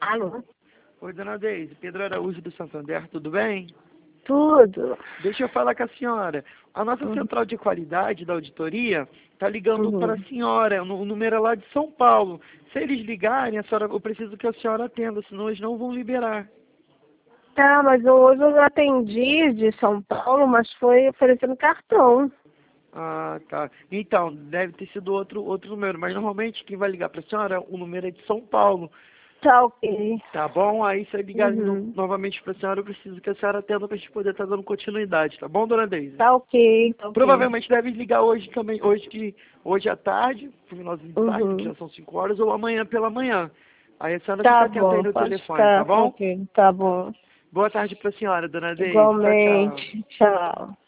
Alô? Oi, dona Deise. Pedro Araújo do Santander, tudo bem? Tudo. Deixa eu falar com a senhora. A nossa central de qualidade da auditoria está ligando para a senhora, o número é lá de São Paulo. Se eles ligarem, a senhora, eu preciso que a senhora atenda, senão eles não vão liberar. Tá, mas hoje eu atendi de São Paulo, mas foi oferecendo cartão. Ah, tá. Então, deve ter sido outro número, mas normalmente quem vai ligar para a senhora, o número é de São Paulo. Tá ok. Tá bom? Aí se ligar Uhum. novamente para a senhora, eu preciso que a senhora atenda para a gente poder estar dando continuidade, tá bom, dona Deise? Tá ok, tá ok. Provavelmente deve ligar hoje também, hoje à tarde, no finalzinho de tarde, que Uhum. já são 5 horas, ou amanhã pela manhã. Aí a senhora fica Tá atenta aí bom, no pode telefone, tá ficar, tá bom? ok, tá bom. Boa tarde para a senhora, dona Deise. Tchau, tchau. Igualmente, tchau.